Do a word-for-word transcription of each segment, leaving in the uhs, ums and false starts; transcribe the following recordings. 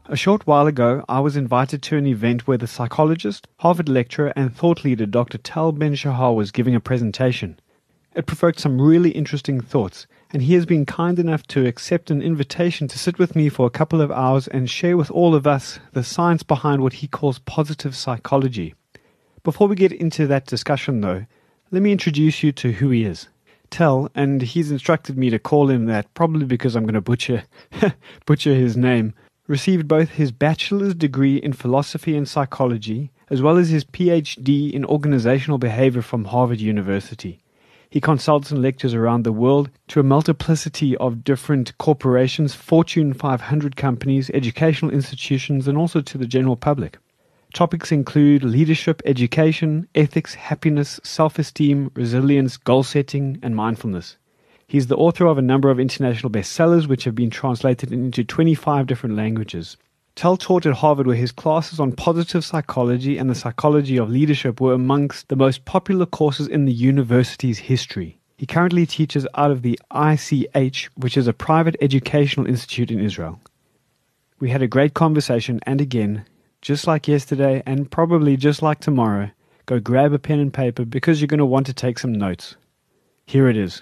A short while ago, I was invited to an event where the psychologist, Harvard lecturer, and thought leader Doctor Tal Ben-Shahar was giving a presentation. It provoked some really interesting thoughts, and he has been kind enough to accept an invitation to sit with me for a couple of hours and share with all of us the science behind what he calls positive psychology. Before we get into that discussion, though, let me introduce you to who he is. Tal, and he's instructed me to call him that, probably because I'm going to butcher, butcher his name, received both his bachelor's degree in philosophy and psychology, as well as his P H D in organizational behavior from Harvard University. He consults and lectures around the world to a multiplicity of different corporations, Fortune five hundred companies, educational institutions, and also to the general public. Topics include leadership, education, ethics, happiness, self-esteem, resilience, goal setting, and mindfulness. He's the author of a number of international bestsellers which have been translated into twenty-five different languages. Tal taught at Harvard, where his classes on positive psychology and the psychology of leadership were amongst the most popular courses in the university's history. He currently teaches out of the I C H, which is a private educational institute in Israel. We had a great conversation, and again, just like yesterday and probably just like tomorrow, go grab a pen and paper because you're going to want to take some notes. Here it is.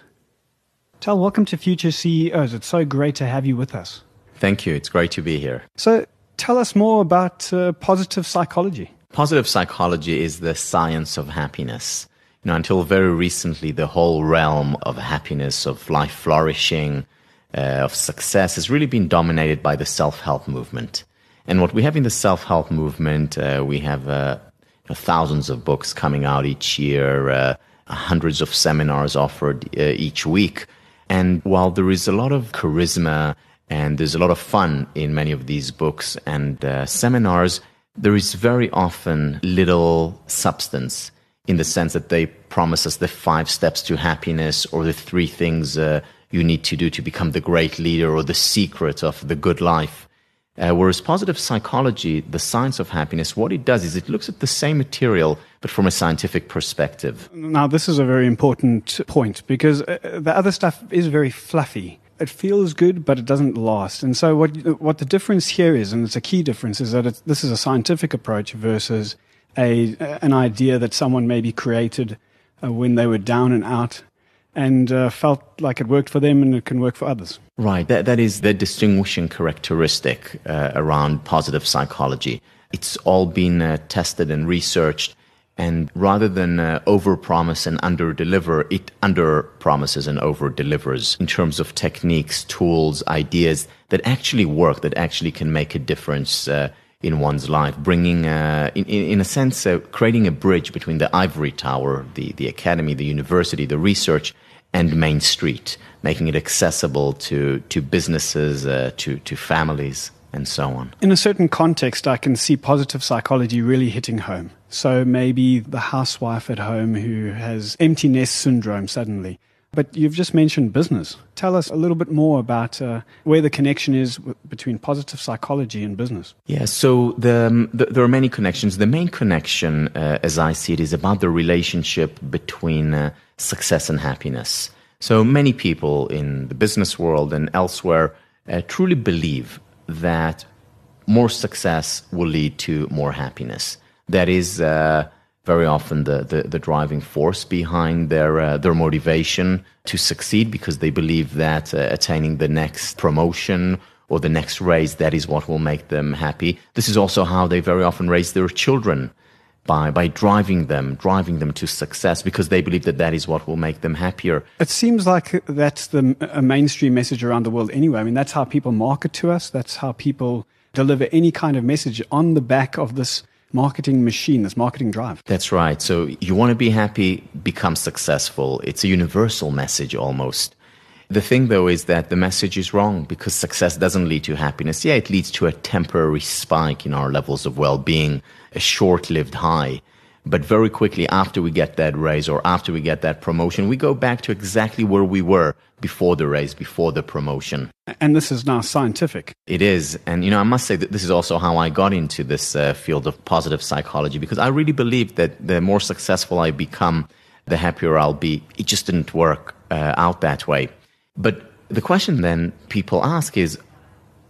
Tal, welcome to Future C E Os. It's so great to have you with us. Thank you. It's great to be here. So tell us more about uh, positive psychology. Positive psychology is the science of happiness. You know, until very recently, the whole realm of happiness, of life flourishing, uh, of success has really been dominated by the self-help movement. And what we have in the self-help movement, uh, we have uh, you know, thousands of books coming out each year, uh, hundreds of seminars offered uh, each week. And while there is a lot of charisma and there's a lot of fun in many of these books and uh, seminars, there is very often little substance in the sense that they promise us the five steps to happiness or the three things uh, you need to do to become the great leader or the secret of the good life. Uh, whereas positive psychology, the science of happiness, what it does is it looks at the same material, but from a scientific perspective. Now, this is a very important point because uh, the other stuff is very fluffy. It feels good, but it doesn't last. And so what what the difference here is, and it's a key difference, is that it's, this is a scientific approach versus a an idea that someone maybe created uh, when they were down and out and uh, felt like it worked for them and it can work for others. Right. That, that is the distinguishing characteristic uh, around positive psychology. It's all been uh, tested and researched, and rather than uh, overpromise and underdeliver, it underpromises and overdelivers in terms of techniques, tools, ideas that actually work, that actually can make a difference uh, in one's life, bringing, uh, in, in a sense, uh, creating a bridge between the ivory tower, the, the academy, the university, the research, and Main Street, making it accessible to, to businesses, uh, to, to families, and so on. In a certain context, I can see positive psychology really hitting home. So maybe the housewife at home who has empty nest syndrome suddenly. But you've just mentioned business. Tell us a little bit more about uh, where the connection is w- between positive psychology and business. Yeah, so the, um, the, there are many connections. The main connection, uh, as I see it, is about the relationship between uh, success and happiness. So many people in the business world and elsewhere uh, truly believe that more success will lead to more happiness. That is uh, very often the, the, the driving force behind their uh, their motivation to succeed, because they believe that uh, attaining the next promotion or the next raise, that is what will make them happy. This is also how they very often raise their children, by by driving them, driving them to success, because they believe that that is what will make them happier. It seems like that's the a mainstream message around the world anyway. I mean, that's how people market to us. That's how people deliver any kind of message on the back of this marketing machine, this marketing drive. That's right. So you want to be happy, become successful. It's a universal message almost. The thing, though, is that the message is wrong, because success doesn't lead to happiness. Yeah, it leads to a temporary spike in our levels of well-being, a short-lived high. But very quickly after we get that raise or after we get that promotion, we go back to exactly where we were before the raise, before the promotion. And this is now scientific. It is. And, you know, I must say that this is also how I got into this uh, field of positive psychology, because I really believe that the more successful I become, the happier I'll be. It just didn't work uh, out that way. But the question then people ask is,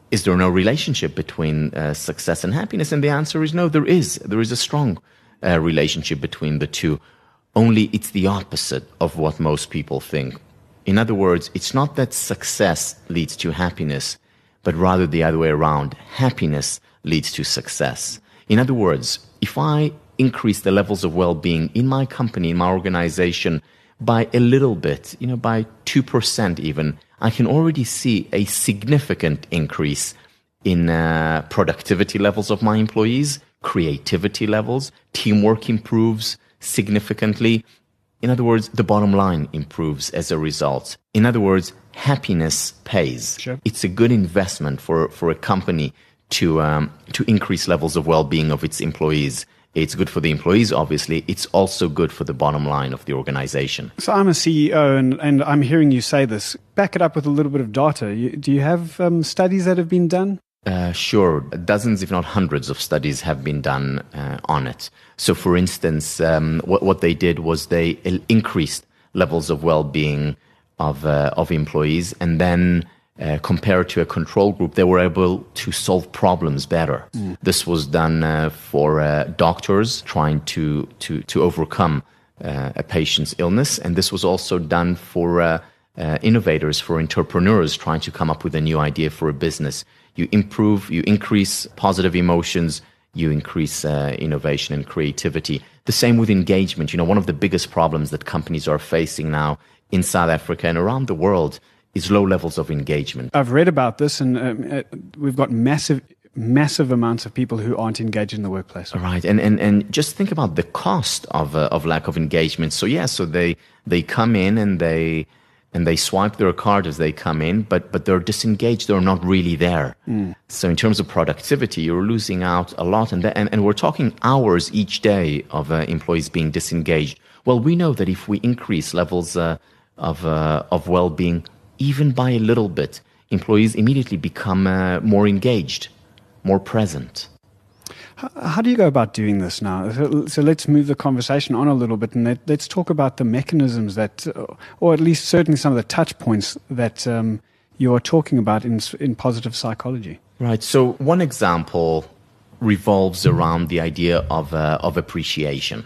is there no relationship between uh, success and happiness? And the answer is no, there is. There is a strong uh, relationship between the two. Only it's the opposite of what most people think. In other words, it's not that success leads to happiness, but rather the other way around. Happiness leads to success. In other words, if I increase the levels of well-being in my company, in my organization, by a little bit, you know, by two percent even, I can already see a significant increase in uh, productivity levels of my employees, creativity levels, teamwork improves significantly. In other words, the bottom line improves as a result. In other words, happiness pays. Sure. It's a good investment for, for a company to um, to increase levels of well-being of its employees. It's good for the employees, obviously. It's also good for the bottom line of the organization. So I'm a C E O, and, and I'm hearing you say this. Back it up with a little bit of data. You, do you have um, studies that have been done? Uh, sure. Dozens, if not hundreds of studies have been done uh, on it. So, for instance, um, what, what they did was they increased levels of well-being of, uh, of employees, and then Uh, compared to a control group, they were able to solve problems better. Mm. This was done uh, for uh, doctors trying to to to overcome uh, a patient's illness, and this was also done for uh, uh, innovators, for entrepreneurs trying to come up with a new idea for a business. You improve, you increase positive emotions, you increase uh, innovation and creativity. The same with engagement. You know, one of the biggest problems that companies are facing now in South Africa and around the world is low levels of engagement. I've read about this, and um, uh, we've got massive, massive amounts of people who aren't engaged in the workplace. Right, and and, and just think about the cost of uh, of lack of engagement. So yeah, so they they come in and they and they swipe their card as they come in, but but they're disengaged. They're not really there. Mm. So in terms of productivity, you're losing out a lot, and and, and we're talking hours each day of uh, employees being disengaged. Well, we know that if we increase levels uh, of uh, of well-being, even by a little bit, employees immediately become uh, more engaged, more present. How, how do you go about doing this now? So, so let's move the conversation on a little bit, and let, let's talk about the mechanisms that, or at least certainly some of the touch points that um, you are talking about in, in positive psychology. Right. So one example revolves around the idea of uh, of appreciation.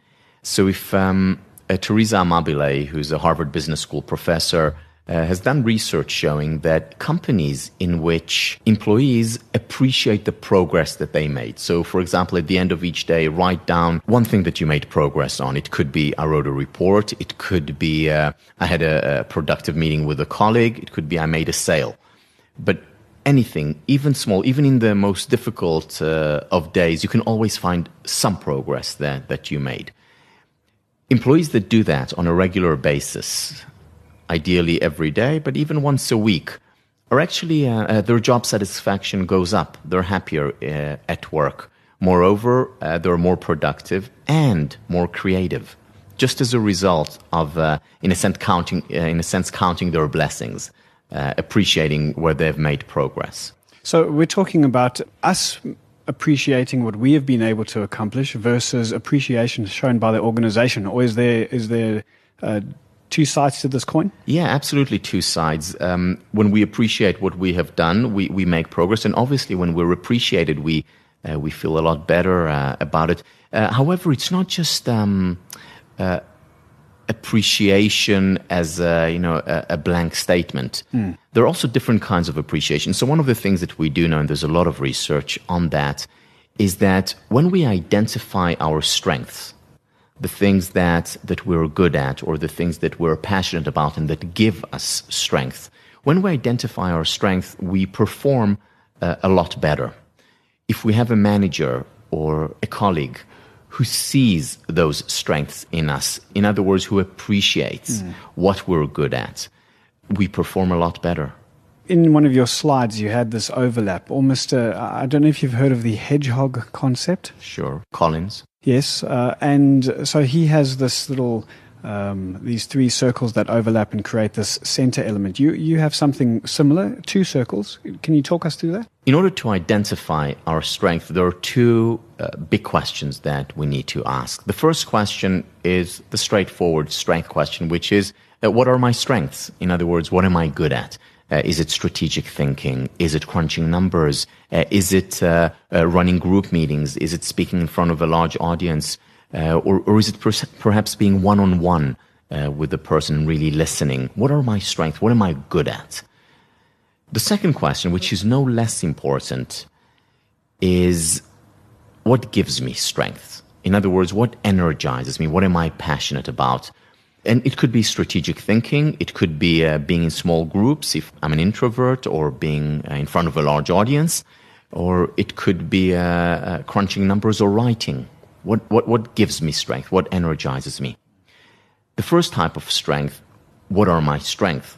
So if um, uh, Teresa Amabile, who's a Harvard Business School professor, Uh, has done research showing that companies in which employees appreciate the progress that they made. So, for example, at the end of each day, write down one thing that you made progress on. It could be I wrote a report. It could be uh, I had a, a productive meeting with a colleague. It could be I made a sale. But anything, even small, even in the most difficult uh, of days, you can always find some progress there that you made. Employees that do that on a regular basis, ideally every day, but even once a week, are actually, uh, uh, their job satisfaction goes up. They're happier uh, at work. Moreover, uh, they're more productive and more creative, just as a result of, uh, in a sense, counting, uh, in a sense, counting their blessings, uh, appreciating where they've made progress. So we're talking about us appreciating what we have been able to accomplish versus appreciation shown by the organization, or is there is there uh, two sides to this coin? Yeah, absolutely two sides. Um, when we appreciate what we have done, we, we make progress. And obviously when we're appreciated, we uh, we feel a lot better uh, about it. Uh, however, it's not just um, uh, appreciation as a, you know, a, a blank statement. Mm. There are also different kinds of appreciation. So one of the things that we do know, and there's a lot of research on that, is that when we identify our strengths, the things that, that we're good at, or the things that we're passionate about and that give us strength. When we identify our strength, we perform uh, a lot better. If we have a manager or a colleague who sees those strengths in us, in other words, who appreciates mm. what we're good at, we perform a lot better. In one of your slides, you had this overlap, almost, uh, I don't know if you've heard of the hedgehog concept. Sure, Collins. Yes, uh, and so he has this little, um, these three circles that overlap and create this center element. You you have something similar, two circles. Can you talk us through that? In order to identify our strength, there are two uh, big questions that we need to ask. The first question is the straightforward strength question, which is, uh, what are my strengths? In other words, what am I good at? Uh, is it strategic thinking? Is it crunching numbers? Uh, is it uh, uh, running group meetings? Is it speaking in front of a large audience? Uh, or, or is it per- perhaps being one-on-one uh, with the person, really listening? What are my strengths? What am I good at? The second question, which is no less important, is what gives me strength? In other words, what energizes me? What am I passionate about? And it could be strategic thinking. It could be uh, being in small groups if I'm an introvert, or being uh, in front of a large audience. Or it could be uh, uh, crunching numbers or writing. What, what, what gives me strength? What energizes me? The first type of strength, what are my strengths,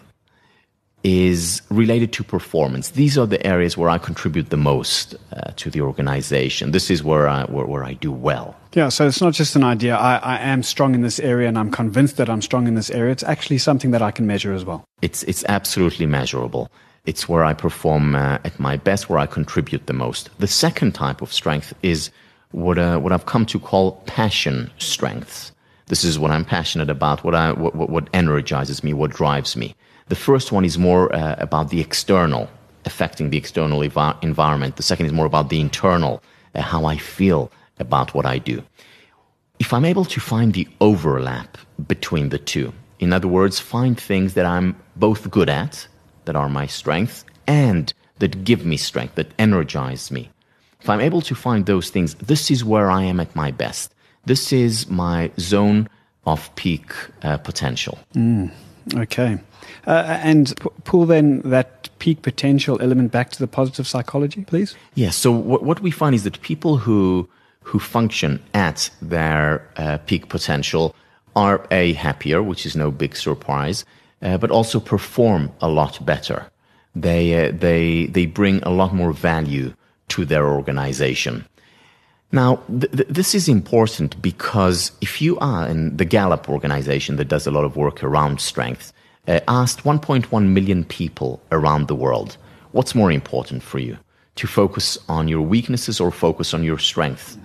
is related to performance. These are the areas where I contribute the most uh, to the organization. This is where I, where, where I do well. Yeah, so it's not just an idea, I, I am strong in this area and I'm convinced that I'm strong in this area. It's actually something that I can measure as well. It's, it's absolutely measurable. It's where I perform uh, at my best, where I contribute the most. The second type of strength is what, uh, what I've come to call passion strengths. This is what I'm passionate about, what, I, what, what energizes me, what drives me. The first one is more uh, about the external, affecting the external ev- environment. The second is more about the internal, uh, how I feel about what I do. If I'm able to find the overlap between the two, in other words, find things that I'm both good at, that are my strengths, and that give me strength, that energize me. If I'm able to find those things, this is where I am at my best. This is my zone of peak uh, potential. Mm, okay. Uh, and p- pull then that peak potential element back to the positive psychology, please. Yes. Yeah, so what, what we find is that people who who function at their uh, peak potential are a happier, which is no big surprise, uh, but also perform a lot better. They uh, they they bring a lot more value to their organization. Now, th- th- this is important because if you are in the Gallup organization that does a lot of work around strength, uh, asked one point one million people around the world, what's more important for you, to focus on your weaknesses or focus on your strengths?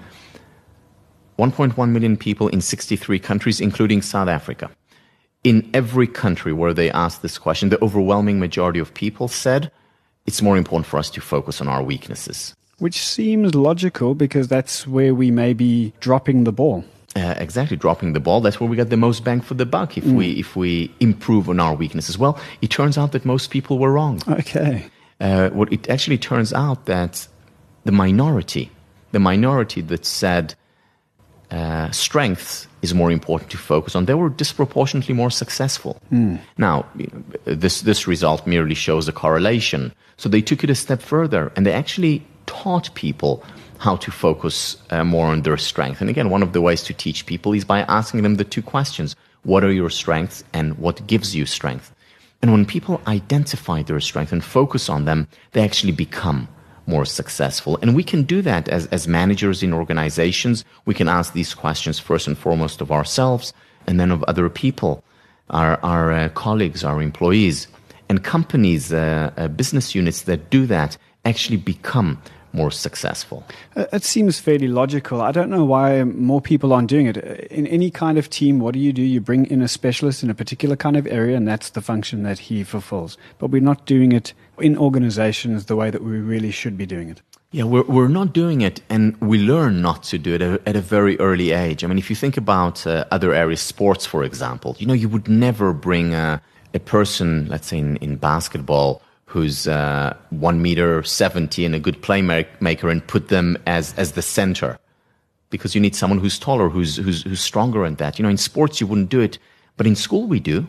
one point one million people in sixty-three countries, including South Africa. In every country where they asked this question, the overwhelming majority of people said, it's more important for us to focus on our weaknesses. Which seems logical because that's where we may be dropping the ball. Uh, exactly, dropping the ball. That's where we get the most bang for the buck if mm. we if we improve on our weaknesses. Well, it turns out that most people were wrong. Okay. Uh, what it actually turns out that the minority, the minority that said uh, strengths is more important to focus on, they were disproportionately more successful. Mm. Now, this this result merely shows a correlation. So they took it a step further and they actually taught people how to focus uh, more on their strength. And again, one of the ways to teach people is by asking them the two questions. What are your strengths and what gives you strength? And when people identify their strengths and focus on them, they actually become more successful. And we can do that as, as managers in organizations. We can ask these questions first and foremost of ourselves and then of other people, our, our uh, colleagues, our employees. And companies, uh, uh, business units that do that actually become more successful. It seems fairly logical. I don't know why more people aren't doing it. In any kind of team, what do you do? You bring in a specialist in a particular kind of area, and that's the function that he fulfills. But we're not doing it in organizations the way that we really should be doing it. Yeah, we're we're not doing it, and we learn not to do it at a very early age. I mean, if you think about uh, other areas, sports, for example, you know, you would never bring a, a person, let's say in, in basketball, who's uh, one meter seventy and a good playmaker, and put them as as the center, because you need someone who's taller, who's who's who's stronger in that. You know, in sports you wouldn't do it, but in school we do.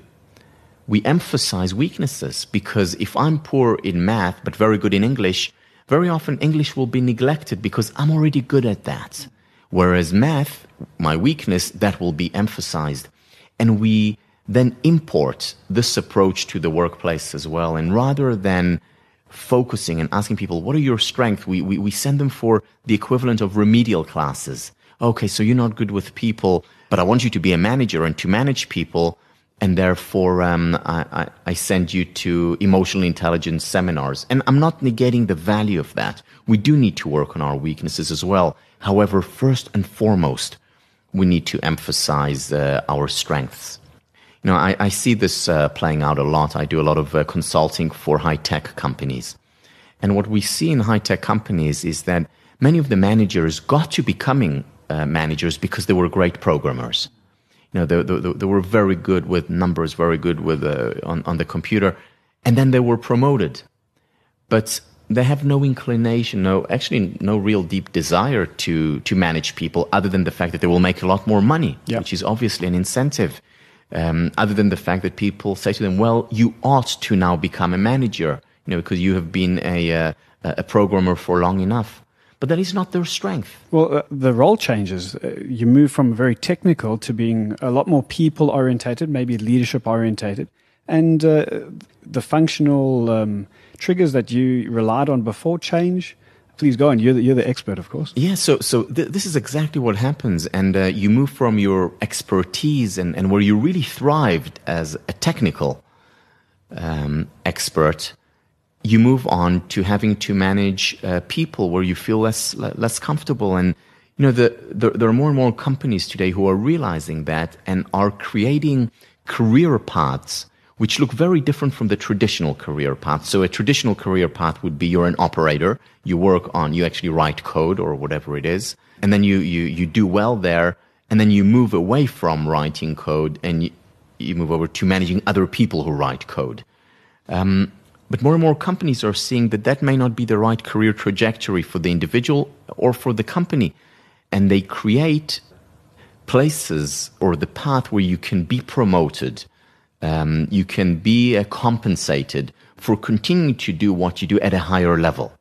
We emphasize weaknesses because if I'm poor in math but very good in English, very often English will be neglected because I'm already good at that. Whereas math, my weakness, that will be emphasized, and we then import this approach to the workplace as well. And rather than focusing and asking people, what are your strengths? We, we, we send them for the equivalent of remedial classes. Okay, so you're not good with people, but I want you to be a manager and to manage people. And therefore, um, I, I, I send you to emotional intelligence seminars. And I'm not negating the value of that. We do need to work on our weaknesses as well. However, first and foremost, we need to emphasize uh, our strengths. You know, I, I see this uh, playing out a lot. I do a lot of uh, consulting for high-tech companies. And what we see in high-tech companies is that many of the managers got to becoming uh, managers because they were great programmers. You know, they, they, they were very good with numbers, very good with uh, on, on the computer, and then they were promoted. But they have no inclination, no, actually no real deep desire to, to manage people other than the fact that they will make a lot more money, yep. which is obviously an incentive. Um, other than the fact that people say to them, well, you ought to now become a manager, you know, because you have been a, uh, a programmer for long enough. But that is not their strength. Well, uh, the role changes. Uh, you move from very technical to being a lot more people-orientated, maybe leadership-orientated. And uh, the functional um, triggers that you relied on before change. Please go on. You're the, you're the expert, of course. Yeah, so so th- this is exactly what happens. And uh, you move from your expertise and, and where you really thrived as a technical um, expert, you move on to having to manage uh, people where you feel less less comfortable. And you know, the, the, there are more and more companies today who are realizing that and are creating career paths which look very different from the traditional career path. So a traditional career path would be you're an operator, you work on, you actually write code or whatever it is, and then you, you, you do well there, and then you move away from writing code and you, you move over to managing other people who write code. Um, but more and more companies are seeing that that may not be the right career trajectory for the individual or for the company, and they create places or the path where you can be promoted. Um, you can be uh, compensated for continuing to do what you do at a higher level.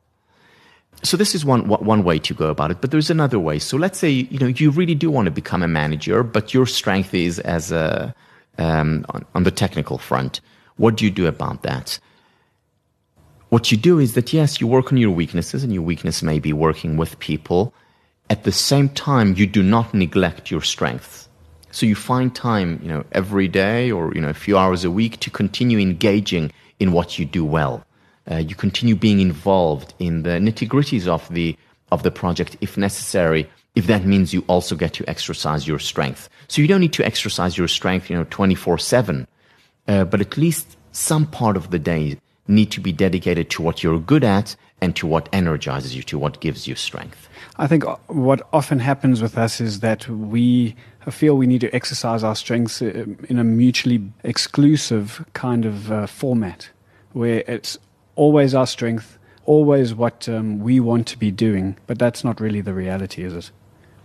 So this is one one way to go about it, but there's another way. So let's say you know you really do want to become a manager, but your strength is as a um, on, on the technical front. What do you do about that? What you do is that yes, you work on your weaknesses, and your weakness may be working with people. At the same time, you do not neglect your strengths. So you find time, you know, every day or, you know, a few hours a week to continue engaging in what you do well. Uh, you continue being involved in the nitty-gritties of the of the project if necessary, if that means you also get to exercise your strength. So you don't need to exercise your strength, you know, twenty-four seven, uh, but at least some part of the day need to be dedicated to what you're good at and to what energizes you, to what gives you strength. I think what often happens with us is that we feel we need to exercise our strengths in a mutually exclusive kind of uh, format, where it's always our strength, always what um, we want to be doing, but that's not really the reality, is it?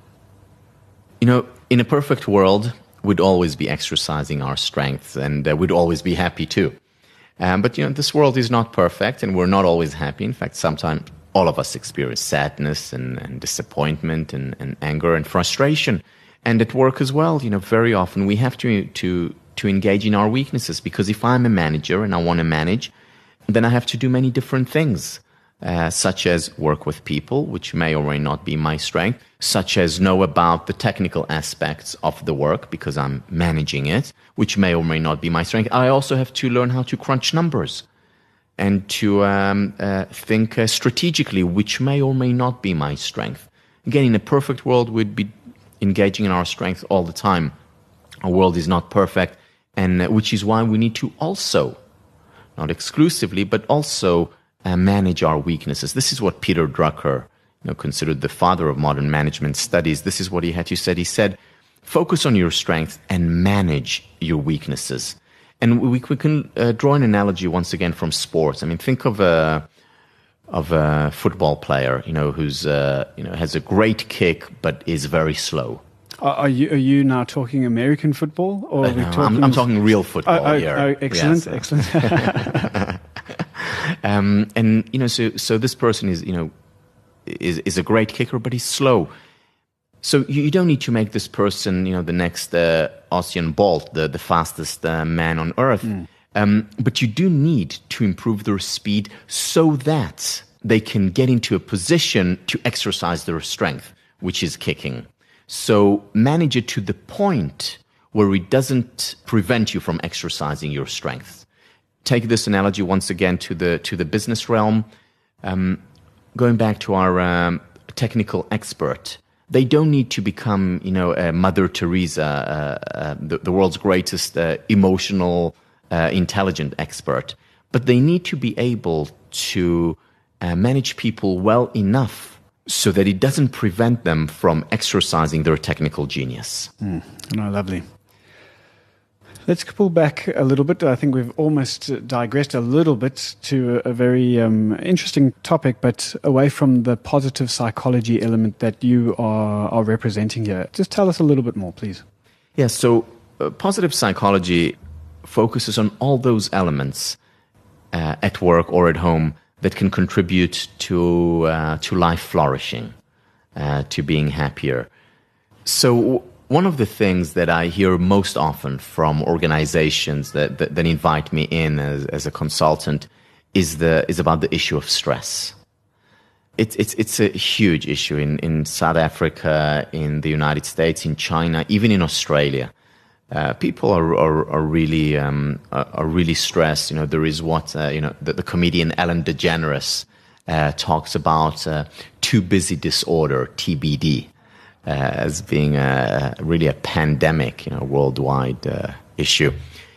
You know, in a perfect world, we'd always be exercising our strengths, and uh, we'd always be happy too. Um, but, you know, this world is not perfect, and we're not always happy. In fact, sometimes all of us experience sadness and, and disappointment and, and anger and frustration. And at work as well, you know, very often we have to, to, to engage in our weaknesses, because if I'm a manager and I want to manage, then I have to do many different things, uh, such as work with people, which may or may not be my strength, such as know about the technical aspects of the work because I'm managing it, which may or may not be my strength. I also have to learn how to crunch numbers and to um, uh, think uh, strategically, which may or may not be my strength. Again, in a perfect world, we'd be engaging in our strengths all the time. Our world is not perfect, and uh, which is why we need to also, not exclusively, but also uh, manage our weaknesses. This is what Peter Drucker, you know, considered the father of modern management studies. This is what he had to say. He said, focus on your strengths and manage your weaknesses. And we, we can uh, draw an analogy once again from sports. I mean, think of a of a football player, you know, who's uh, you know has a great kick but is very slow. Are you are you now talking American football, or Uh, are we no, talking? I'm, I'm talking real football oh, oh, here. Oh, excellent, Yes. excellent. um, and you know, so so this person is you know is is a great kicker, but he's slow. So you, you don't need to make this person, you know, the next uh, Usain Bolt, the the fastest uh, man on earth. Mm. Um, but you do need to improve their speed so that they can get into a position to exercise their strength, which is kicking. So manage it to the point where it doesn't prevent you from exercising your strength. Take this analogy once again to the to the business realm. Um, going back to our um, technical expert, They don't need to become, you know, uh, Mother Teresa, uh, uh, the, the world's greatest uh, emotional, uh, intelligent expert. But they need to be able to uh, manage people well enough so that it doesn't prevent them from exercising their technical genius. Mm. No, lovely. Let's pull back a little bit. I think we've almost digressed a little bit to a very um, interesting topic, but away from the positive psychology element that you are, are representing here. Just tell us a little bit more, please. Yeah, so uh, positive psychology focuses on all those elements uh, at work or at home that can contribute to uh, to life flourishing, uh, to being happier. So one of the things that I hear most often from organizations that, that, that invite me in as, as a consultant is the is about the issue of stress. It's it's it's a huge issue in, in South Africa, in the United States, in China, even in Australia. Uh, people are are, are really um, are, are really stressed. You know, there is what uh, you know the, the comedian Ellen DeGeneres uh, talks about uh, too busy disorder, T B D. Uh, as being a, really a pandemic, you know, worldwide uh, issue.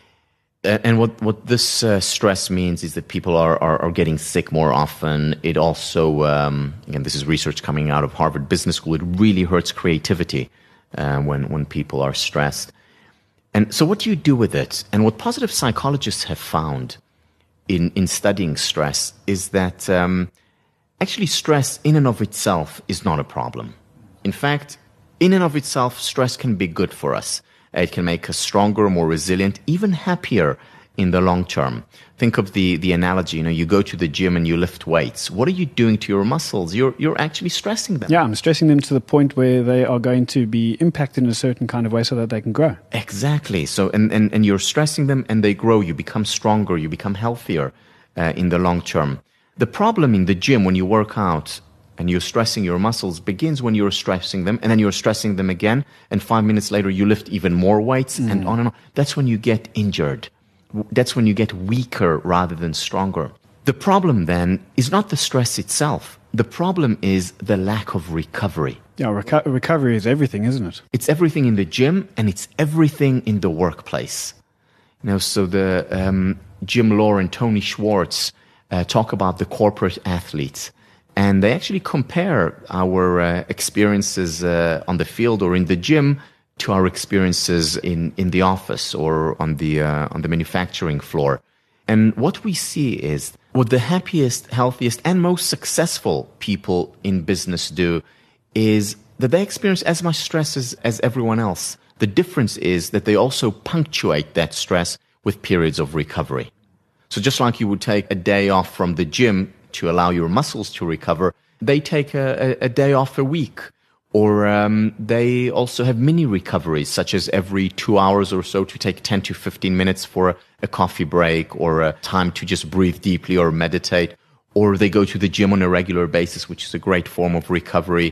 Uh, and what, what this uh, stress means is that people are, are, are getting sick more often. It also, um, again, this is research coming out of Harvard Business School, it really hurts creativity uh, when, when people are stressed. And so what do you do with it? And what positive psychologists have found in, in studying stress is that um, actually stress in and of itself is not a problem. In fact, in and of itself, stress can be good for us. It can make us stronger, more resilient, even happier in the long term. Think of the, the analogy, you know, you go to the gym and you lift weights. What are you doing to your muscles? You're, you're actually stressing them. Yeah, I'm stressing them to the point where they are going to be impacted in a certain kind of way so that they can grow. Exactly. So, and, and, and you're stressing them and they grow. You become stronger. You become healthier uh, in the long term. The problem in the gym when you work out and you're stressing your muscles begins when you're stressing them, and then you're stressing them again, and five minutes later you lift even more weights, mm. and on and on. That's when you get injured. That's when you get weaker rather than stronger. The problem then is not the stress itself. The problem is the lack of recovery. Yeah, reco- recovery is everything, isn't it? It's everything in the gym, and it's everything in the workplace. You know, so the um, Jim Lohr and Tony Schwartz uh, talk about the corporate athletes. And they actually compare our uh, experiences uh, on the field or in the gym to our experiences in, in the office or on the uh, on the manufacturing floor. And what we see is what the happiest, healthiest, and most successful people in business do is that they experience as much stress as, as everyone else. The difference is that they also punctuate that stress with periods of recovery. So just like you would take a day off from the gym to allow your muscles to recover, they take a, a, a day off a week. Or um, they also have mini recoveries, such as every two hours or so to take ten to fifteen minutes for a, a coffee break or a time to just breathe deeply or meditate. Or they go to the gym on a regular basis, which is a great form of recovery.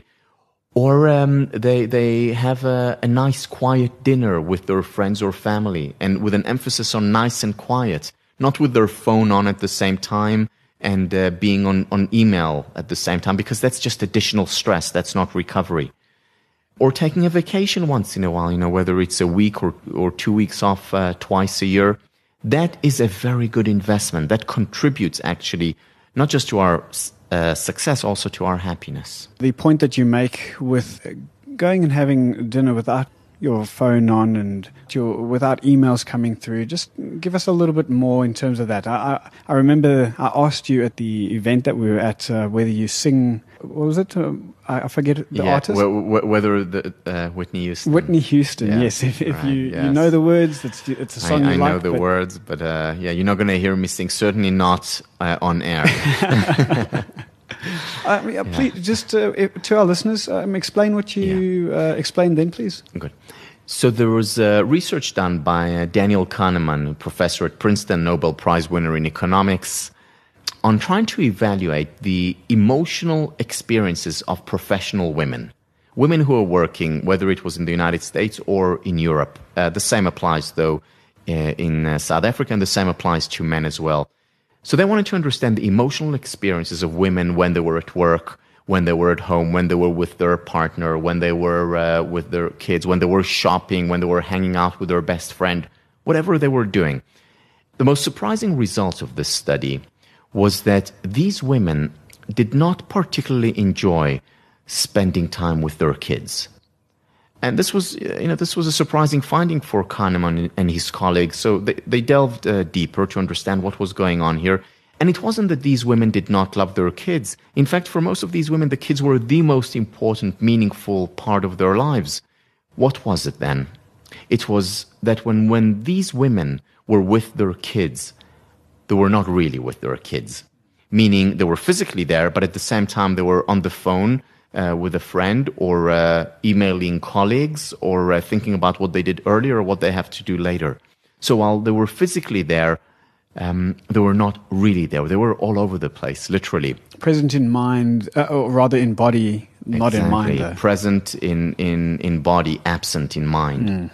Or um, they, they have a, a nice quiet dinner with their friends or family, and with an emphasis on nice and quiet, not with their phone on at the same time, and uh, being on, on email at the same time, because that's just additional stress. That's not recovery. Or taking a vacation once in a while, you know, whether it's a week or, or two weeks off uh, twice a year. That is a very good investment. That contributes actually not just to our uh, success, also to our happiness. The point that you make with going and having dinner without your phone on and your, without emails coming through, just give us a little bit more in terms of that. I, I, I remember I asked you at the event that we were at uh, whether you sing, what was it? Um, I, I forget the yeah, artist. W- w- whether the uh, Whitney Houston. Whitney Houston, yeah, yes. If, if right, you, yes. you know the words, it's, it's a song I, you I like. I know the but words, but uh, yeah, you're not going to hear me sing, certainly not uh, on air. Uh, yeah, please, yeah. just uh, to our listeners, um, explain what you yeah. uh, explained then, please. Good. So there was uh, research done by uh, Daniel Kahneman, a professor at Princeton, Nobel Prize winner in economics, on trying to evaluate the emotional experiences of professional women, women who are working, whether it was in the United States or in Europe. Uh, the same applies, though, uh, in uh, South Africa, and the same applies to men as well. So they wanted to understand the emotional experiences of women when they were at work, when they were at home, when they were with their partner, when they were uh, with their kids, when they were shopping, when they were hanging out with their best friend, whatever they were doing. The most surprising result of this study was that these women did not particularly enjoy spending time with their kids. And this was, you know, this was a surprising finding for Kahneman and his colleagues. So they, they delved uh, deeper to understand what was going on here. And it wasn't that these women did not love their kids. In fact, for most of these women, the kids were the most important, meaningful part of their lives. What was it then? It was that when, when these women were with their kids, they were not really with their kids. Meaning they were physically there, but at the same time they were on the phone uh, with a friend, or uh, emailing colleagues, or uh, thinking about what they did earlier or what they have to do later. So while they were physically there, Um, they were not really there. They were all over the place, literally. Present in mind, uh, or rather in body, not exactly. in mind. Though. Present in, in, in body, absent in mind. Mm.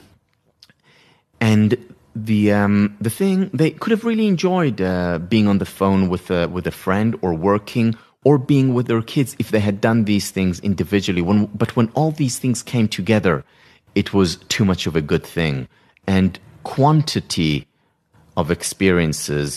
And the um, the thing, they could have really enjoyed uh, being on the phone with a, with a friend, or working, or being with their kids if they had done these things individually. When, but when all these things came together, it was too much of a good thing. And quantity of experiences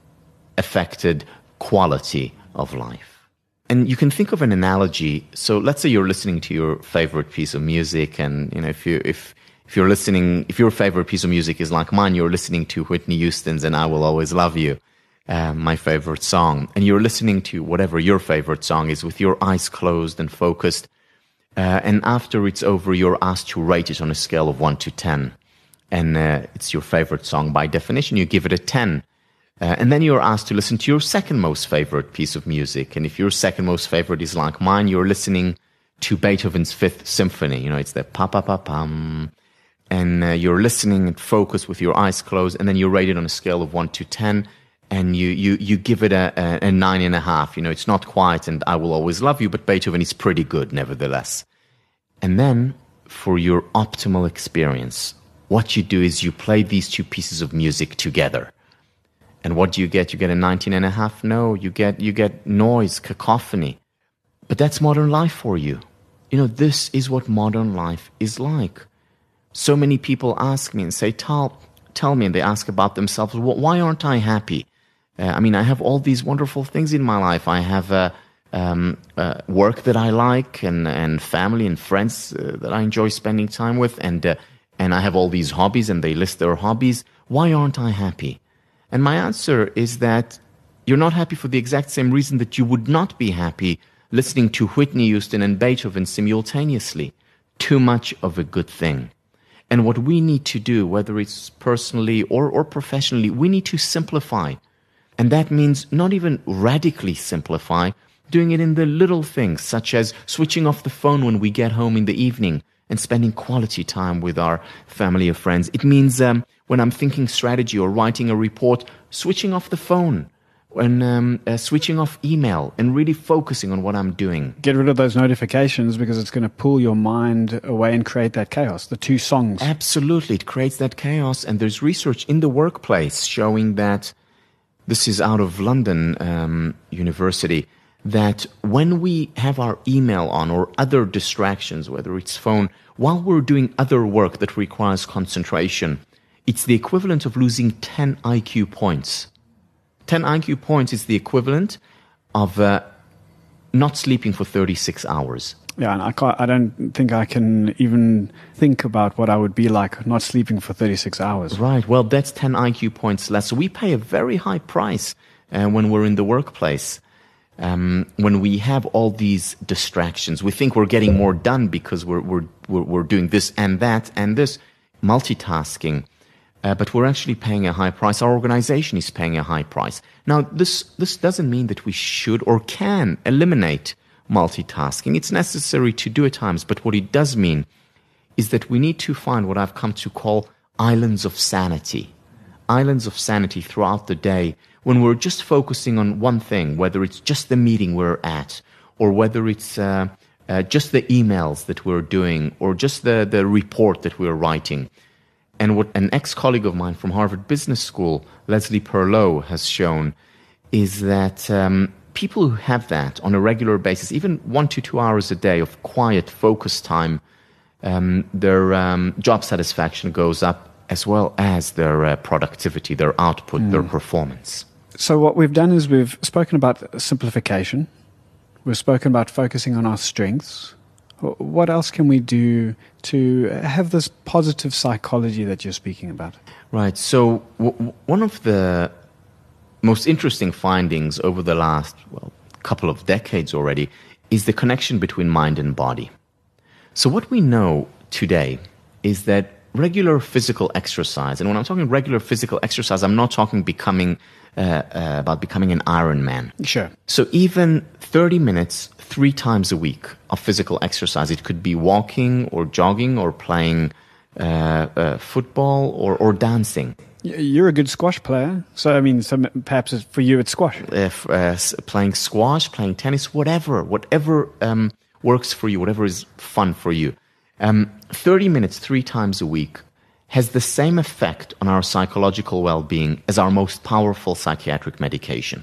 affected quality of life. And you can think of an analogy. So let's say you're listening to your favorite piece of music, and you know, if you if if you're listening, if your favorite piece of music is like mine, you're listening to Whitney Houston's "And I Will Always Love You," uh, my favorite song, and you're listening to whatever your favorite song is with your eyes closed and focused. Uh, and after it's over, you're asked to rate it on a scale of one to ten. And uh, it's your favorite song by definition, you give it a ten. Uh, and then you're asked to listen to your second most favorite piece of music. And if your second most favorite is like mine, you're listening to Beethoven's Fifth Symphony. You know, it's the pa-pa-pa-pum. And uh, you're listening and focused with your eyes closed, and then you rate it on a scale of one to ten. And you, you, you give it a, a, a nine and a half. You know, it's not quite And I Will Always Love You, but Beethoven is pretty good nevertheless. And then for your optimal experience, what you do is you play these two pieces of music together. And what do you get? You get a nineteen and a half? No, you get, you get noise, cacophony. But that's modern life for you. You know, this is what modern life is like. So many people ask me and say, tell, tell me, and they ask about themselves, well, why aren't I happy? Uh, I mean, I have all these wonderful things in my life. I have uh, um, uh, work that I like, and, and family and friends uh, that I enjoy spending time with, and uh, and I have all these hobbies, and they list their hobbies. Why aren't I happy? And my answer is that you're not happy for the exact same reason that you would not be happy listening to Whitney Houston and Beethoven simultaneously. Too much of a good thing. And what we need to do, whether it's personally or, or professionally, we need to simplify. And that means not even radically simplify, doing it in the little things, such as switching off the phone when we get home in the evening, and spending quality time with our family or friends. It means um, when I'm thinking strategy or writing a report, switching off the phone, and um, uh, switching off email, and really focusing on what I'm doing. Get rid of those notifications, because it's going to pull your mind away and create that chaos. The two songs. Absolutely, it creates that chaos. And there's research in the workplace showing that, this is out of London um, University, that when we have our email on or other distractions, whether it's phone, while we're doing other work that requires concentration, it's the equivalent of losing ten I Q points. ten I Q points is the equivalent of uh, not sleeping for thirty-six hours. Yeah, and I can't, I don't think I can even think about what I would be like not sleeping for thirty-six hours. Right, well, that's ten I Q points less. So we pay a very high price uh, when we're in the workplace. Um, when we have all these distractions, we think we're getting more done because we're we're we're, we're doing this and that and this, multitasking, uh, but we're actually paying a high price. Our organization is paying a high price. Now, this this doesn't mean that we should or can eliminate multitasking. It's necessary to do at times, but what it does mean is that we need to find what I've come to call islands of sanity. Islands of sanity throughout the day, when we're just focusing on one thing, whether it's just the meeting we're at, or whether it's uh, uh, just the emails that we're doing, or just the, the report that we're writing. And what an ex-colleague of mine from Harvard Business School, Leslie Perlow, has shown is that um, people who have that on a regular basis, even one to two hours a day of quiet, focus time, um, their um, job satisfaction goes up, as well as their uh, productivity, their output, mm. their performance. So what we've done is we've spoken about simplification. We've spoken about focusing on our strengths. What else can we do to have this positive psychology that you're speaking about? Right. So w- one of the most interesting findings over the last well, couple of decades already is the connection between mind and body. So what we know today is that regular physical exercise, and when I'm talking regular physical exercise, I'm not talking becoming uh, uh, about becoming an Iron Man. Sure. So even thirty minutes, three times a week of physical exercise, it could be walking or jogging or playing uh, uh, football or, or dancing. You're a good squash player, so I mean, so perhaps for you it's squash. If, uh, playing squash, playing tennis, whatever, whatever um, works for you, whatever is fun for you. Um, thirty minutes, three times a week, has the same effect on our psychological well-being as our most powerful psychiatric medication.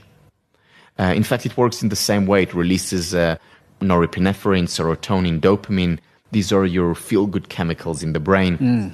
Uh, in fact, it works in the same way. It releases uh, norepinephrine, serotonin, dopamine. These are your feel-good chemicals in the brain. Mm.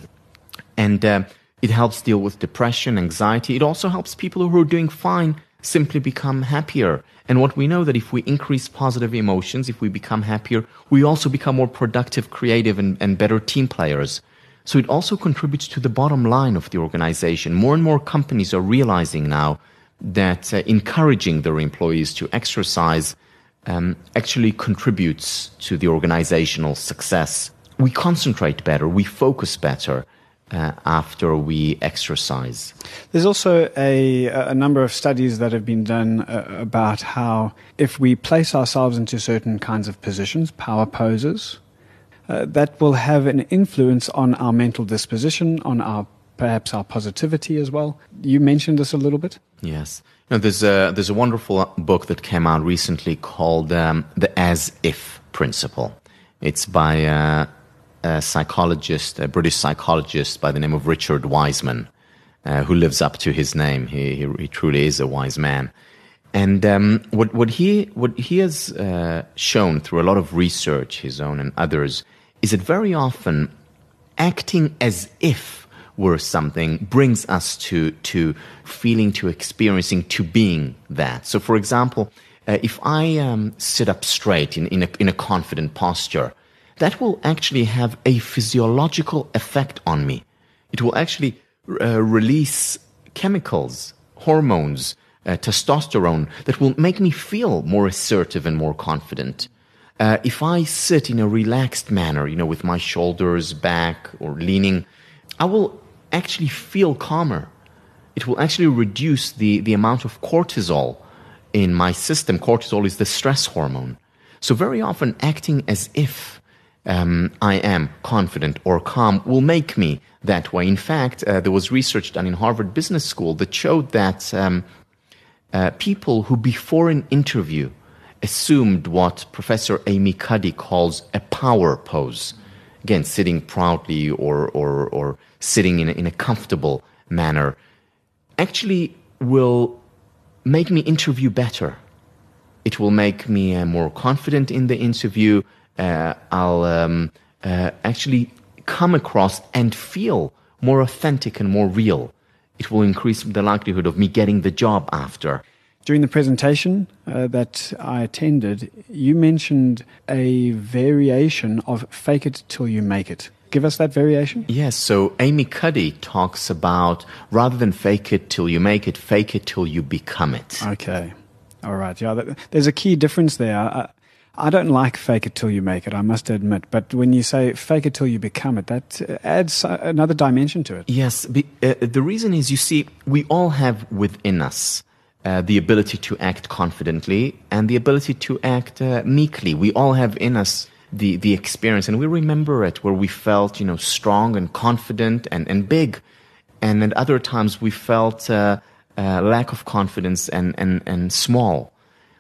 And uh, it helps deal with depression, anxiety. It also helps people who are doing fine simply become happier. And what we know that if we increase positive emotions, if we become happier, we also become more productive, creative, and, and better team players. So it also contributes to the bottom line of the organization. More and more companies are realizing now that uh, encouraging their employees to exercise um, actually contributes to the organizational success. We concentrate better, we focus better uh, after we exercise. There's also a, a number of studies that have been done uh, about how if we place ourselves into certain kinds of positions, power poses, uh, that will have an influence on our mental disposition, on our perhaps our positivity as well. You mentioned this a little bit. Yes. You know, there's a there's a wonderful book that came out recently called um, The As If Principle. It's by uh, a psychologist, a British psychologist by the name of Richard Wiseman, uh, who lives up to his name. He he, he truly is a wise man. And um, what what he what he has uh, shown through a lot of research, his own and others, is that very often acting as if we're something brings us to to feeling, to experiencing, to being that. So, for example, uh, if I um, sit up straight in in a, in a confident posture, that will actually have a physiological effect on me. It will actually uh, release chemicals, hormones, uh, testosterone that will make me feel more assertive and more confident. Uh, if I sit in a relaxed manner, you know, with my shoulders back or leaning, I will actually feel calmer. It will actually reduce the, the amount of cortisol in my system. Cortisol is the stress hormone. So very often acting as if um, I am confident or calm will make me that way. In fact, uh, there was research done in Harvard Business School that showed that um, uh, people who before an interview assumed what Professor Amy Cuddy calls a power pose, again, sitting proudly or or, or sitting in a, in a comfortable manner, actually will make me interview better. It will make me uh, more confident in the interview. Uh, I'll um, uh, actually come across and feel more authentic and more real. It will increase the likelihood of me getting the job after. During the presentation uh, that I attended, you mentioned a variation of fake it till you make it. Give us that variation. Yes, so Amy Cuddy talks about rather than fake it till you make it, fake it till you become it. Okay. All right. Yeah, that, there's a key difference there. I, I don't like fake it till you make it, I must admit. But when you say fake it till you become it, that adds another dimension to it. Yes. Be, uh, the reason is, you see, we all have within us Uh, the ability to act confidently and the ability to act uh, meekly. We all have in us the, the experience, and we remember it, where we felt, you know, strong and confident and, and big. And at other times we felt uh, uh, lack of confidence and, and, and small.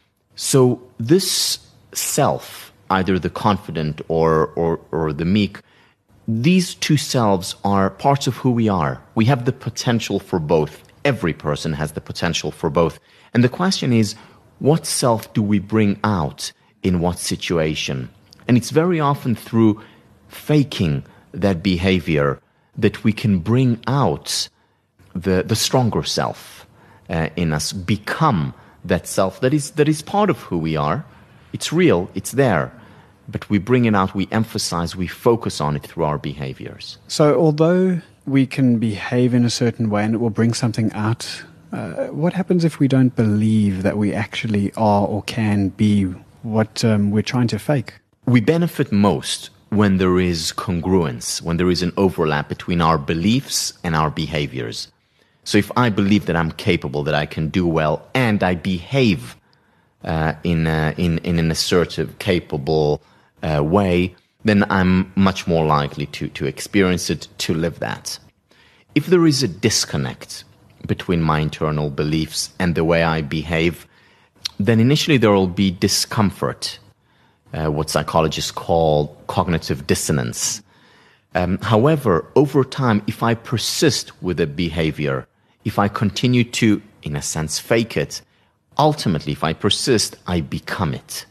So this self, either the confident or, or, or the meek, these two selves are parts of who we are. We have the potential for both. Every person has the potential for both. And the question is, what self do we bring out in what situation? And it's very often through faking that behavior that we can bring out the, the stronger self uh, in us, become that self that is, that is part of who we are. It's real, it's there, but we bring it out, we emphasize, we focus on it through our behaviors. So although we can behave in a certain way and it will bring something out, uh, what happens if we don't believe that we actually are or can be what um, we're trying to fake? We benefit most when there is congruence, when there is an overlap between our beliefs and our behaviors. So if I believe that I'm capable, that I can do well, and I behave uh, in, a, in, in an assertive, capable uh, way, then I'm much more likely to, to experience it, to live that. If there is a disconnect between my internal beliefs and the way I behave, then initially there will be discomfort, uh, what psychologists call cognitive dissonance. Um, however, over time, if I persist with a behavior, if I continue to, in a sense, fake it, ultimately, if I persist, I become it.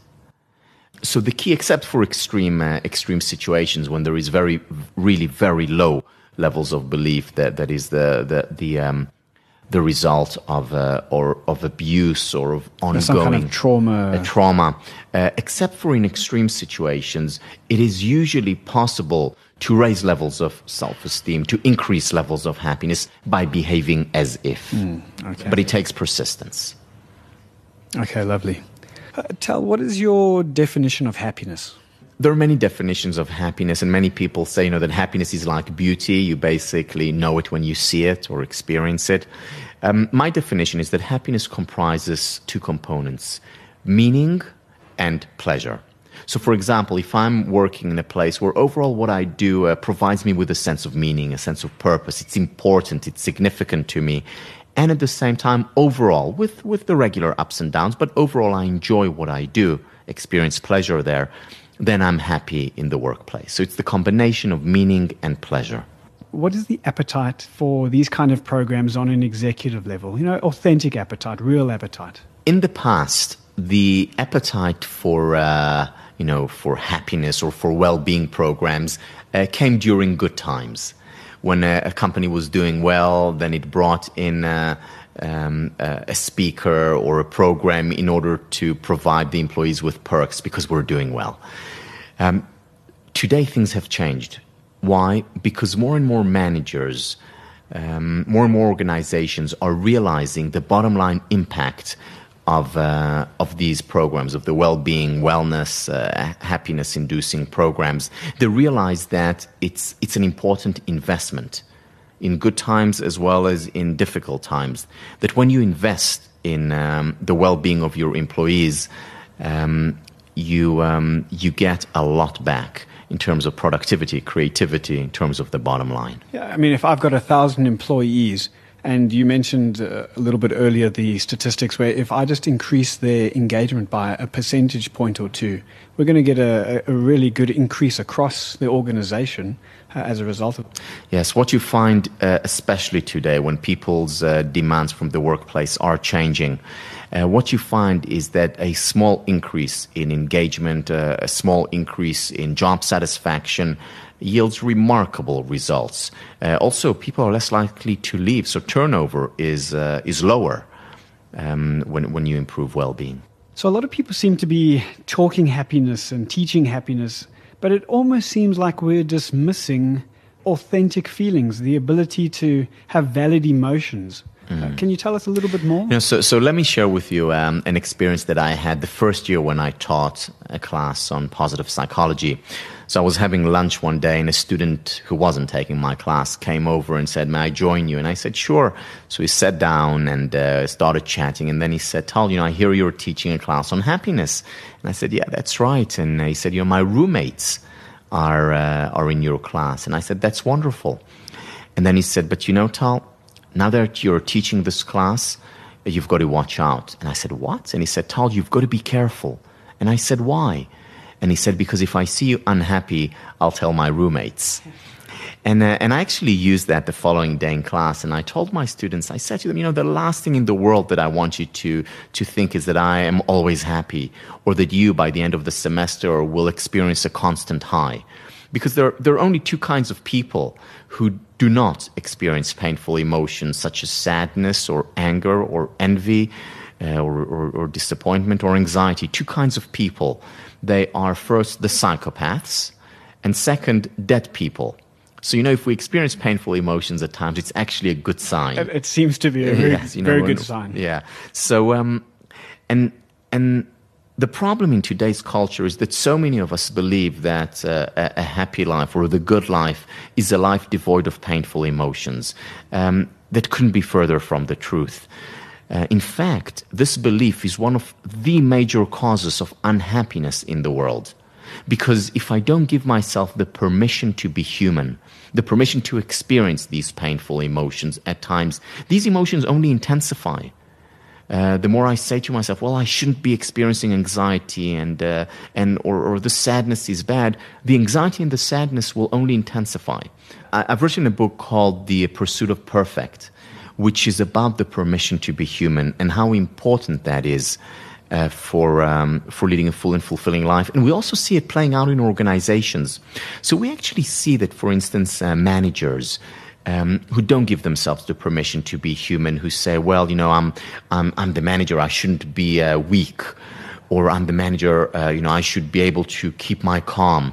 So the key, except for extreme uh, extreme situations when there is very, really very low levels of belief that that is the the the um, the result of uh, or of abuse or of ongoing some kind of trauma. Uh, trauma. Uh, except for in extreme situations, it is usually possible to raise levels of self-esteem, to increase levels of happiness by behaving as if. Mm, okay. But it takes persistence. Okay, lovely. Uh, Tal, what is your definition of happiness? There are many definitions of happiness, and many people say, you know, that happiness is like beauty. You basically know it when you see it or experience it. Um, my definition is that happiness comprises two components, meaning and pleasure. So, for example, if I'm working in a place where overall what I do uh, provides me with a sense of meaning, a sense of purpose, it's important, it's significant to me, and at the same time, overall, with, with the regular ups and downs, but overall I enjoy what I do, experience pleasure there, then I'm happy in the workplace. So it's the combination of meaning and pleasure. What is the appetite for these kind of programs on an executive level? You know, authentic appetite, real appetite. In the past, the appetite for, uh, you know, for happiness or for well-being programs uh, came during good times. When a, a company was doing well, then it brought in uh, um, uh, a speaker or a program in order to provide the employees with perks because we're doing well. Um, today, things have changed. Why? Because more and more managers, um, more and more organizations are realizing the bottom line impact of uh, of these programs, of the well-being, wellness, uh, happiness-inducing programs. They realize that it's it's an important investment in good times as well as in difficult times. That when you invest in um, the well-being of your employees, um, you um, you get a lot back in terms of productivity, creativity, in terms of the bottom line. Yeah, I mean, if I've got a thousand employees. And you mentioned uh, a little bit earlier the statistics where if I just increase their engagement by a percentage point or two, we're going to get a, a really good increase across the organization uh, as a result of it. Yes, what you find, uh, especially today when people's uh, demands from the workplace are changing, uh, what you find is that a small increase in engagement, uh, a small increase in job satisfaction, yields remarkable results. Uh, also, people are less likely to leave, so turnover is uh, is lower um, when when you improve well-being. So a lot of people seem to be talking happiness and teaching happiness, but it almost seems like we're dismissing authentic feelings, the ability to have valid emotions. Mm. Uh, can you tell us a little bit more? You know, so, so let me share with you um, an experience that I had the first year when I taught a class on positive psychology. So I was having lunch one day and a student who wasn't taking my class came over and said, "May I join you?" And I said, "Sure." So he sat down and uh, started chatting. And then he said, "Tal, you know, I hear you're teaching a class on happiness." And I said, "Yeah, that's right." And he said, "You know, my roommates are, uh, are in your class." And I said, "That's wonderful." And then he said, "But you know, Tal, now that you're teaching this class, you've got to watch out." And I said, "What?" And he said, "Tal, you've got to be careful." And I said, "Why?" And he said, "Because if I see you unhappy, I'll tell my roommates." And, uh, and I actually used that the following day in class, and I told my students, I said to them, you know, the last thing in the world that I want you to, to think is that I am always happy, or that you, by the end of the semester, will experience a constant high. Because there, there are only two kinds of people who do not experience painful emotions, such as sadness or anger or envy uh, or, or, or disappointment or anxiety. Two kinds of people. They are first the psychopaths, and second, dead people. So, you know, if we experience painful emotions at times, it's actually a good sign. It, it seems to be a very, yes, you know, very good sign. Yeah. So, um, and and the problem in today's culture is that so many of us believe that uh, a, a happy life or the good life is a life devoid of painful emotions. Um, that couldn't be further from the truth. Uh, in fact, this belief is one of the major causes of unhappiness in the world. Because if I don't give myself the permission to be human, the permission to experience these painful emotions at times, these emotions only intensify. Uh, the more I say to myself, well, I shouldn't be experiencing anxiety and, uh, and or, or the sadness is bad, the anxiety and the sadness will only intensify. I, I've written a book called The Pursuit of Perfect, which is about the permission to be human and how important that is Uh, for um, for leading a full and fulfilling life. And we also see it playing out in organizations. So we actually see that, for instance, uh, managers um, who don't give themselves the permission to be human, who say, well, you know, I'm I'm, I'm the manager, I shouldn't be uh, weak, or I'm the manager, uh, you know, I should be able to keep my calm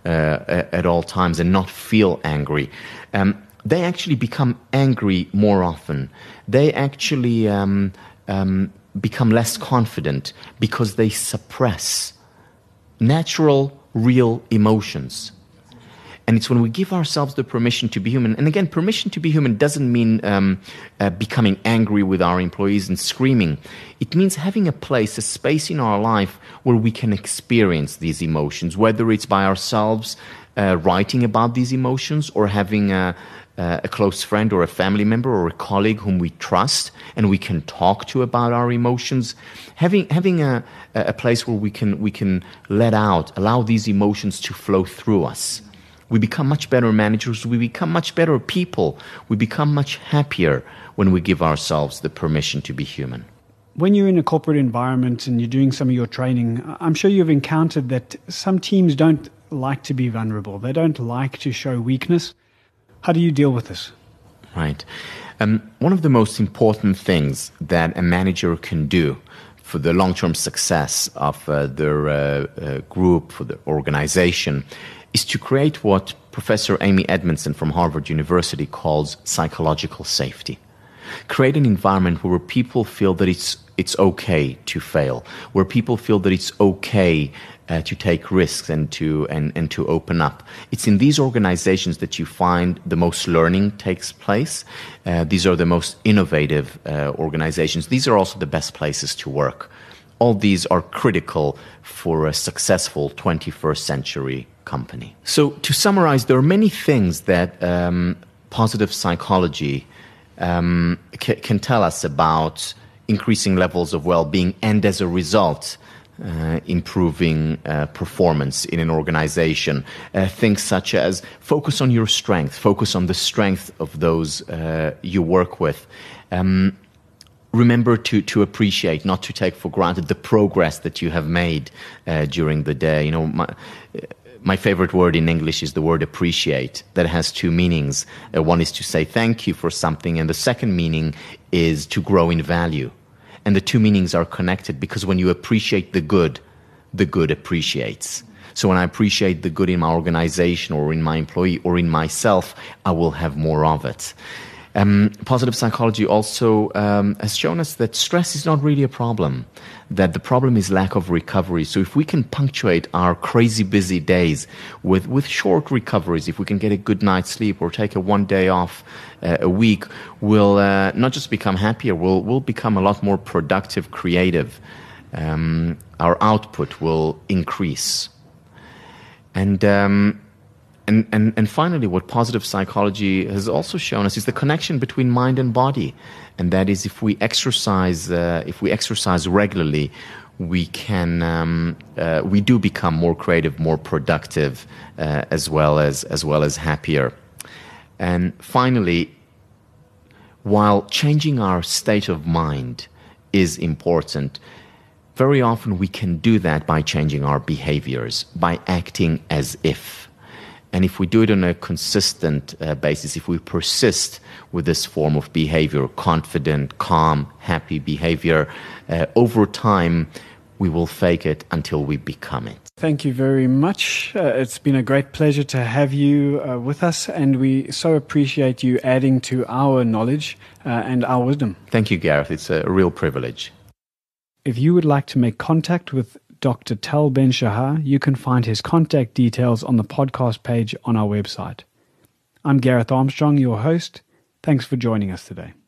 uh, at all times and not feel angry. Um, they actually become angry more often. They actually um, um, become less confident because they suppress natural, real emotions. And it's when we give ourselves the permission to be human. And again, permission to be human doesn't mean um, uh, becoming angry with our employees and screaming. It means having a place, a space in our life where we can experience these emotions, whether it's by ourselves uh, writing about these emotions or having a, a close friend or a family member or a colleague whom we trust and we can talk to about our emotions. Having, having a, a place where we can, we can let out, allow these emotions to flow through us. We become much better managers, we become much better people, we become much happier when we give ourselves the permission to be human. When you're in a corporate environment and you're doing some of your training, I'm sure you've encountered that some teams don't like to be vulnerable. They don't like to show weakness. How do you deal with this? Right. Um, one of the most important things that a manager can do for the long-term success of uh, their uh, uh, group, for the organization, is to create what Professor Amy Edmondson from Harvard University calls psychological safety. Create an environment where people feel that it's it's okay to fail, where people feel that it's okay uh, to take risks and to and, and to open up. It's in these organizations that you find the most learning takes place. Uh, these are the most innovative uh, organizations. These are also the best places to work. All these are critical for a successful twenty-first century company. So to summarize, there are many things that um, positive psychology um, c- can tell us about increasing levels of well-being and as a result uh, improving uh, performance in an organization. Uh, things such as focus on your strength, focus on the strength of those uh, you work with. Um, Remember to, to appreciate, not to take for granted the progress that you have made uh, during the day. You know, my, my favorite word in English is the word appreciate. That has two meanings. Uh, one is to say thank you for something, and the second meaning is to grow in value. And the two meanings are connected because when you appreciate the good, the good appreciates. So when I appreciate the good in my organization or in my employee or in myself, I will have more of it. Um, positive psychology also um, has shown us that stress is not really a problem, that the problem is lack of recovery. So if we can punctuate our crazy busy days with, with short recoveries, if we can get a good night's sleep or take a one day off uh, a week, we'll uh, not just become happier, we'll, we'll become a lot more productive, creative. Um, our output will increase. And... Um, And, and, and finally, what positive psychology has also shown us is the connection between mind and body. And that is, if we exercise, uh, if we exercise regularly, we can, um, uh, we do become more creative, more productive, uh, as well as, as well as happier. And finally, while changing our state of mind is important, very often we can do that by changing our behaviors, by acting as if. And if we do it on a consistent uh, basis, if we persist with this form of behavior, confident, calm, happy behavior, uh, over time, we will fake it until we become it. Thank you very much. Uh, it's been a great pleasure to have you uh, with us, and we so appreciate you adding to our knowledge uh, and our wisdom. Thank you, Gareth. It's a real privilege. If you would like to make contact with Doctor Tal Ben-Shahar, you can find his contact details on the podcast page on our website. I'm Gareth Armstrong, your host. Thanks for joining us today.